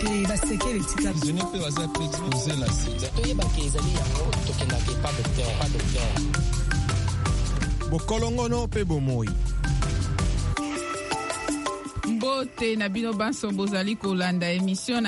basekele tika zone pe baza pe exposer la sida to yeba ke ezali yango tokenda ke pas docteur bokolongono pe bomoi mbote na bino banso bozali kolanda émission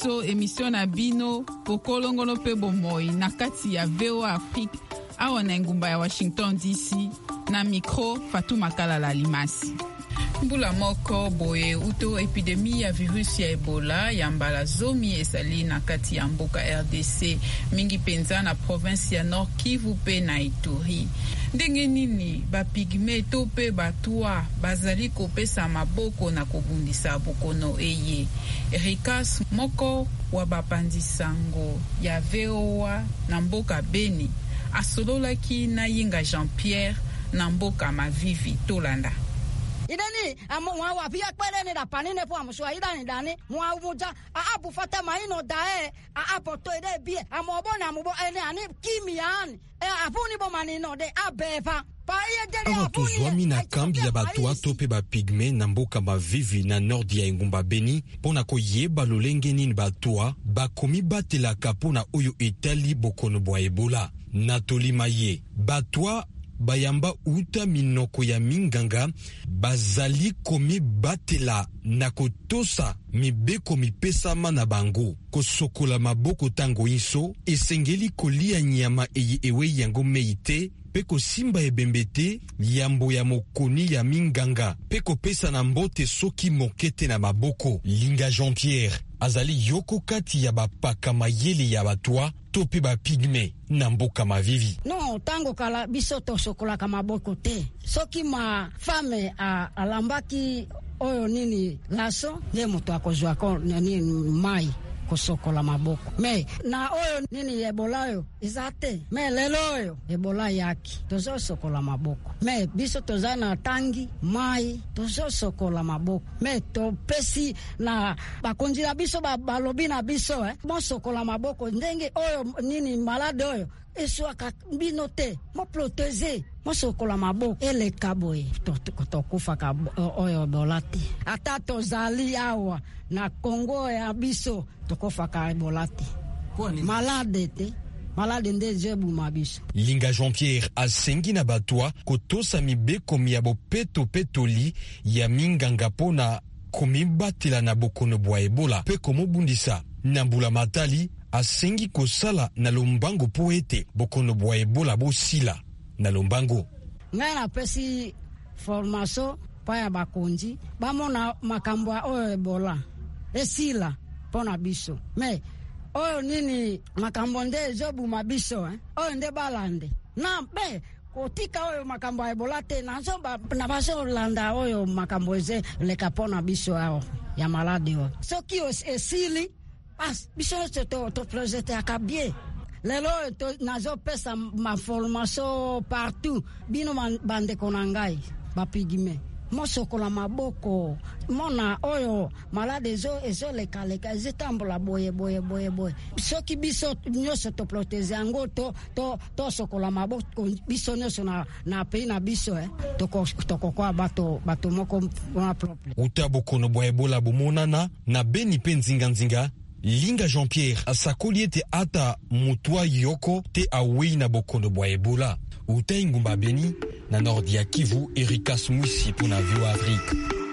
na bino bokolongono pe bomoi na kati ya VOA Afrique awa na ngumba ya Washington DC na micro Fatou Makalala Limasi. Mbula moko boye uto epidemie ya virus ya Ebola ya mbala zomi esali na kati ya mboka RDC mingi penza na province ya Nord Kivu pe na Ituri. Ndenge nini bapigme to pe batwa bazali kopesa maboko na kobundisa bokono eye. Erikas moko wa bapandisango ya VOA na mboka Beni asololaki na Yinga Jean-Pierre na mboka Mavivi Tolanda. Idani mwa wapia kwele ni rapanine po amuswa idani dani mwa umuja abu fata maino dae apo to ide bie amobona amubo ene ani kimian apuni bo manino de abefa awa tozwami na kambi ya batwa to pe bapigme na mboka Mavivi na nord ya ngumba Beni pona koyeba lolenge nini batwa bakomi batelaka pona oyo etali bokono bwa Ebola na tolima ye batwa bayamba uta minoko ya minganga bazali komi batela na kotosa mibeko mipesama na bango kosokola maboko tango inso esengeli kolia nyama eye ewe yango meite pe kosimba ebembete yambo ya mokoni ya minganga pe kopesa na mbote soki mokete na maboko. Linga Jean-Pierre azali yoko kati ya bapaka mayele ya batwa to pe bapigme na mboka Mavivi. No tango kala biso to sokola ka maboko te soki ma femme alambaki oyo nini laso ye moto akozwa ko nini mai kosokola maboko me na oyo nini Ebola yo izate me lelo oyo Ebola yaki tozo sokola maboko me biso tozana tangi mai tozo sokola maboko me to pesi na bakonjila biso balobi na biso mo sokola maboko ndenge oyo nini malade oyo eswaka bino te mo protéger mo sokola maboko ele kaboye to kufa ka oyo Ebola te ata tozali awa na Kongo ya biso tokofa ka Ebola te malade te malade nde jebu mabiso. Linga Jean-Pierre asengi na batwa kotosa mibeko ya bopeto petoli ya minganga pona komibatela na bokono bwa Ebola pe komobundisa na mbula matali asengi kosala na lombango po ete bokono bwa Ebola bosila na lombango. Ngana pesi formation pa ya bakonji bamona makambo oyo Ebola esila pona biso me oyo nini makambo nde jobu mabiso oyo nde balande na be kotika oyo makambo ya Ebola te na baso landa oyo makambo eze leka pona biso ao ya malade oyo soki esili as biso to projet akabie lelo to nazo pesa ma formation partout bino bande konangai bapigime mosokola maboko mona oyo malade ezo leka zitambola boye soki biso nyoso to proteze ango to sokola maboko biso nyoso na pays na biso tokokwa bato moko na propre utabokono bwa Ebola bumonana na Beni pe nzinga Linga Jean-Pierre asakoli ete ata mutwa yoko te awei na bokono bwa Ebola uta ingumba Beni na nord ya Kivu. Erikas Mwisi pour la VOA Afrique.